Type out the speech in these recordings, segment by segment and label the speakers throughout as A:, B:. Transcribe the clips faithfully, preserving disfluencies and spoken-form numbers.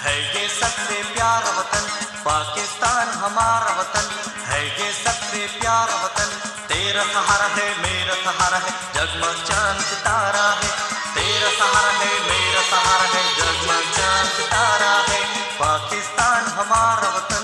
A: है ये सबसे प्यारा वतन, पाकिस्तान हमारा वतन है ये सबसे प्यारा वतन। तेरा सहारा है मेरा सहारा है, जगमग चांद सितारा है। तेरा सहारा है मेरा सहारा है, जगमग चांद सितारा है। पाकिस्तान हमारा वतन।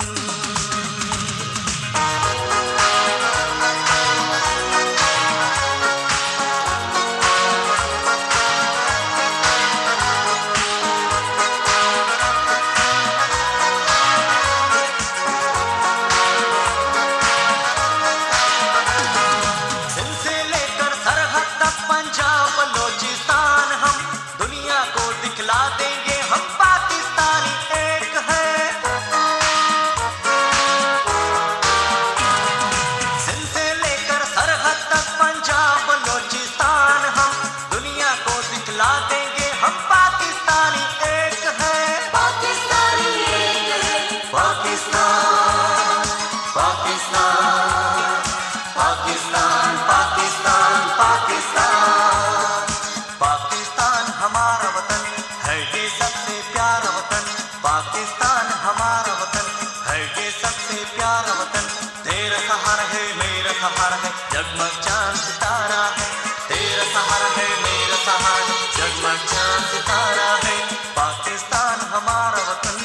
A: पाकिस्तान हमारा वतन है ये सबसे प्यारा वतन। तेरा सहारा है मेरा सहारा है, जगमग चांद सितारा है। तेरा सहारा है मेरा सहारा है, जगमग चांद सितारा है। पाकिस्तान हमारा वतन।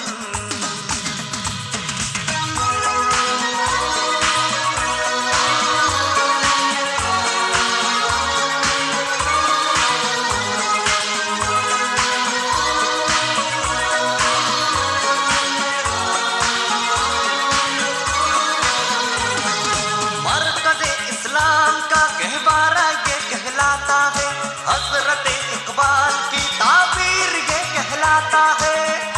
A: हज़रत इकबाल की ताबीर ये कहलाता है।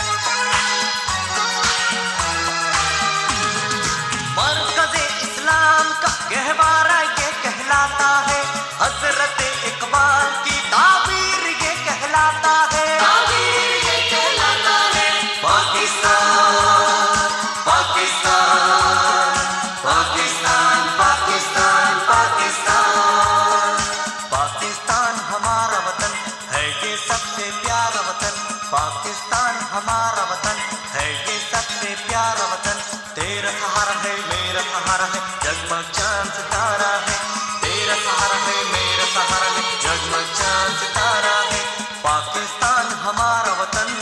A: मरकज़े इस्लाम का गहवारा ये कहलाता है। हज़रत इकबाल की ताबीर ये कहलाता है। ताबीर ये कहलाता है। पाकिस्तान पाकिस्तान पाकिस्तान पाकिस्तान पाकिस्तान पाकिस्तान हमारा वतन है ये सबसे प्यारा वतन। पाकिस्तान हमारा वतन है ये सबसे प्यारा वतन। तेरा सहारा है मेरा सहारा है, जगमग चांद सितारा है। तेरा सहारा है मेरा सहारा है, जगमग चांद सितारा है। पाकिस्तान हमारा वतन।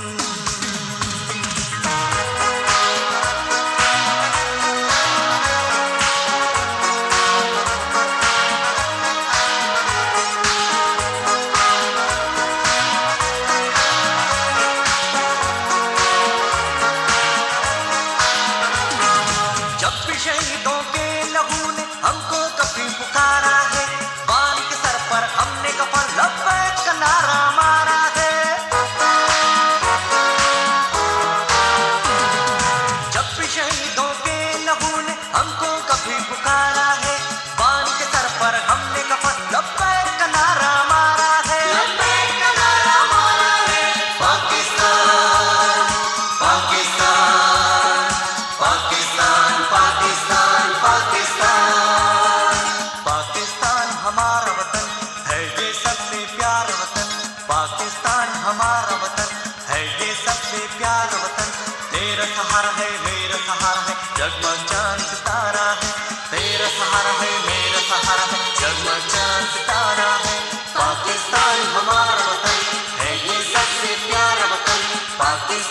A: शहीदों के लहू ने हमको कभी पुकारा है। बान के सर पर हमने कफन लब्बैक का नारा मारा है। जब भी शहीदों के लहू ने हमको कभी पुकारा है। बान के सर पर हमने कफन लब्बैक का नारा मारा है। लब्बैक का नारा मारा है। पाकिस्तान पाकिस्तान पाकिस्तान पाकिस्तान पाकिस्तान पाकिस्तान हमारा वतन है ये सबसे प्यारा वतन। पाकिस्तान हमारा वतन है ये सबसे प्यारा वतन। तेरा सहारा है मेरा सहारा है, जगमग चांद सितारा है। तेरा सहारा है मेरा सहारा है, जगमग चांद सितारा है। पाकिस्तान हमारा वतन है ये सबसे प्यारा वतन। पाकिस्तान